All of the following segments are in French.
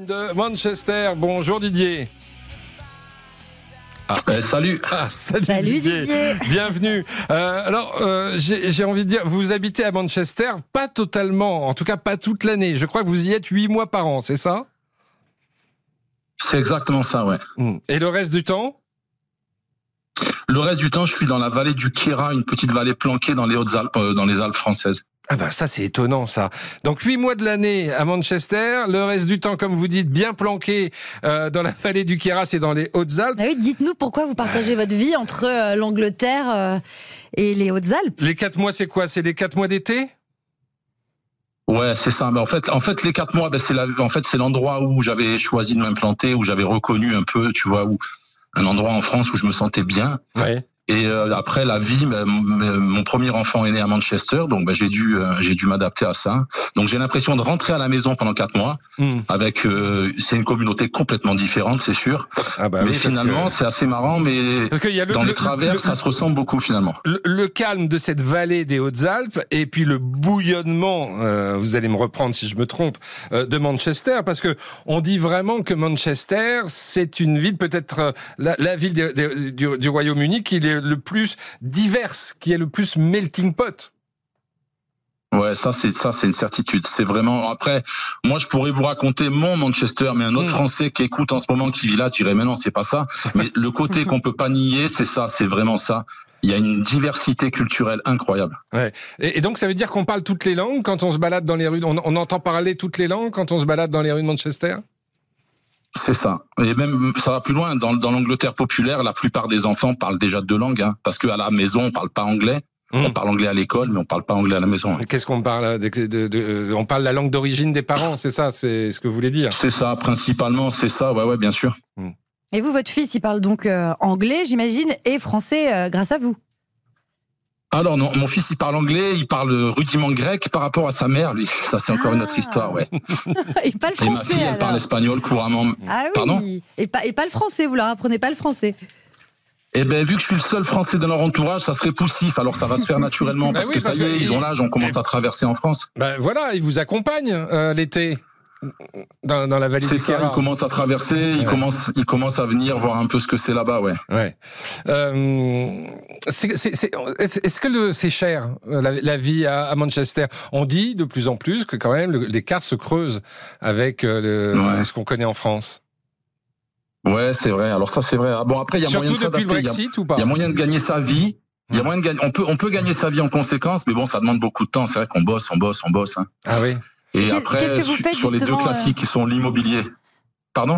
De Manchester. Bonjour Didier. Salut. Salut Didier. Bienvenue. J'ai envie de dire, vous habitez à Manchester, pas totalement, en tout cas pas toute l'année. Je crois que vous y êtes 8 mois par an, c'est ça ? C'est exactement ça, ouais. Et le reste du temps ? Le reste du temps, je suis dans la vallée du Queyras, une petite vallée planquée dans les Hautes-Alpes, dans les Alpes françaises. Ah ben ça c'est étonnant ça. Donc 8 mois de l'année à Manchester, le reste du temps comme vous dites bien planqué dans la vallée du Queyras et dans les Hautes-Alpes. Ah oui, dites-nous pourquoi vous partagez votre vie entre l'Angleterre et les Hautes-Alpes. Les 4 mois c'est quoi ? C'est les 4 mois d'été ? Ouais, c'est ça. Mais en fait, les 4 mois, c'est l'endroit où j'avais choisi de m'implanter, où j'avais reconnu un peu, tu vois, un endroit en France où je me sentais bien. Ouais. Et après la vie, mon premier enfant est né à Manchester, donc j'ai dû m'adapter à ça. Donc j'ai l'impression de rentrer à la maison pendant 4 mois. Avec c'est une communauté complètement différente, c'est sûr. Mais finalement, c'est assez marrant. Mais parce qu'il y a dans les travers, ça se ressemble beaucoup finalement. Le calme de cette vallée des Hautes-Alpes et puis le bouillonnement, vous allez me reprendre si je me trompe, de Manchester, parce que on dit vraiment que Manchester, c'est une ville peut-être la ville du Royaume-Uni qui est le plus diverse, qui est le plus melting pot. Ouais, ça c'est une certitude. C'est vraiment. Après, moi je pourrais vous raconter mon Manchester, mais un autre Français qui écoute en ce moment, qui vit là, dirait mais non, c'est pas ça. Mais le côté qu'on peut pas nier, c'est ça, c'est vraiment ça. Il y a une diversité culturelle incroyable. Ouais. Et donc ça veut dire qu'on parle toutes les langues quand on se balade dans les rues. On entend parler toutes les langues quand on se balade dans les rues de Manchester. C'est ça. Et même, ça va plus loin. Dans l'Angleterre populaire, la plupart des enfants parlent déjà 2 langues, parce qu'à la maison, on parle pas anglais. On parle anglais à l'école, mais on parle pas anglais à la maison. Qu'est-ce qu'on parle on parle la langue d'origine des parents, c'est ça, c'est ce que vous voulez dire? C'est ça, principalement, c'est ça, ouais, bien sûr. Et vous, votre fils, il parle donc anglais, j'imagine, et français grâce à vous? Alors non, mon fils il parle anglais, il parle rudiment grec par rapport à sa mère, lui. Ça c'est encore une autre histoire, ouais. Et pas le français. Et ma fille, elle parle espagnol couramment. Ah oui. Pardon ? Et pas le français, vous leur apprenez pas le français? Eh ben, vu que je suis le seul Français de leur entourage, ça serait poussif. Alors ça va se faire naturellement parce que ça y est, ils ont l'âge, on commence à traverser en France. Ben voilà, ils vous accompagnent l'été. Dans la vallée du Queyras. C'est ça, ils commencent à traverser, ils commencent à venir voir un peu ce que c'est là-bas, ouais. Est-ce que c'est cher, la vie à Manchester? On dit de plus en plus que quand même l'écart se creuse avec ce qu'on connaît en France. Ouais, c'est vrai. Alors ça, c'est vrai. Bon, après, il y a moyen de s'adapter. Surtout depuis le Brexit ou pas? Il y a moyen de gagner sa vie. Il y a moyen de gagner. On peut gagner sa vie en conséquence, mais bon, ça demande beaucoup de temps. C'est vrai qu'on bosse. Hein. Ah oui. Et après, sur les 2 classiques qui sont l'immobilier. Pardon ?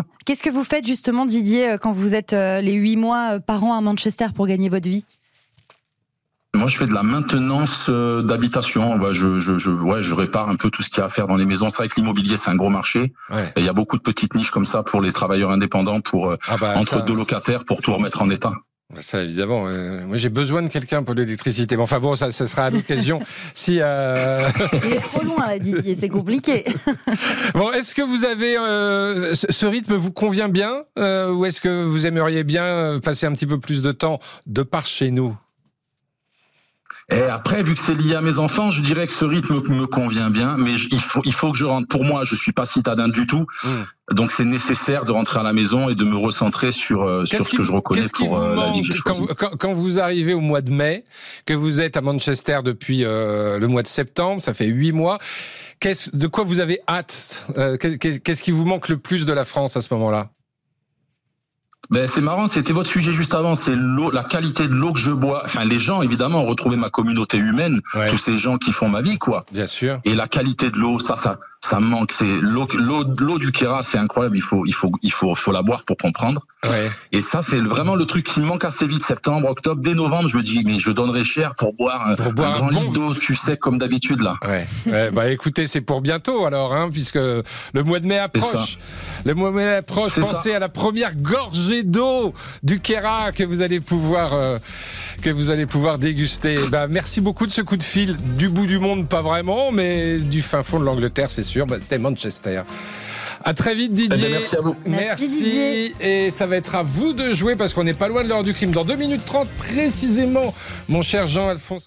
Qu'est-ce que vous faites justement, Didier, quand vous êtes les 8 mois par an à Manchester pour gagner votre vie ? Moi, je fais de la maintenance d'habitation. Je répare un peu tout ce qu'il y a à faire dans les maisons. C'est vrai que l'immobilier, c'est un gros marché. Ouais. Et il y a beaucoup de petites niches comme ça pour les travailleurs indépendants, entre 2 locataires, pour tout remettre en état. Ça, évidemment. Moi, j'ai besoin de quelqu'un pour l'électricité. Mais enfin bon, ça sera à l'occasion. Si Il est trop loin, Didier, c'est compliqué. Bon, est-ce que vous avez ce rythme vous convient bien, ou est-ce que vous aimeriez bien passer un petit peu plus de temps de par chez nous? Et après, vu que c'est lié à mes enfants, je dirais que ce rythme me convient bien, mais il faut que je rentre. Pour moi, je suis pas citadin du tout, donc c'est nécessaire de rentrer à la maison et de me recentrer sur ce que je reconnais pour la vie que j'ai choisie. Quand vous arrivez au mois de mai, que vous êtes à Manchester depuis le mois de septembre, ça fait 8 mois, de quoi vous avez hâte? Qu'est-ce qui vous manque le plus de la France à ce moment-là? Ben, c'est marrant, c'était votre sujet juste avant, c'est l'eau, la qualité de l'eau que je bois. Enfin, les gens, évidemment, ont retrouvé ma communauté humaine, tous ces gens qui font ma vie, quoi. Bien sûr. Et la qualité de l'eau, ça me manque. C'est l'eau du Queyras, c'est incroyable. Il faut la boire pour comprendre. Ouais. Et ça, c'est vraiment le truc qui me manque assez vite. Septembre, octobre, dès novembre, je me dis, mais je donnerais cher pour boire un grand litre d'eau, tu sais, comme d'habitude, là. Ouais. Bah, écoutez, c'est pour bientôt, alors, puisque le mois de mai approche. Le mois de mai approche. Pensez à la première gorgée d'eau du Queyras que vous allez pouvoir déguster. Merci beaucoup de ce coup de fil du bout du monde, pas vraiment, mais du fin fond de l'Angleterre, c'est sûr. C'était Manchester. À très vite, Didier. Merci à vous. Merci Didier. Et ça va être à vous de jouer parce qu'on n'est pas loin de l'heure du crime. Dans 2 minutes 30 précisément, mon cher Jean-Alphonse.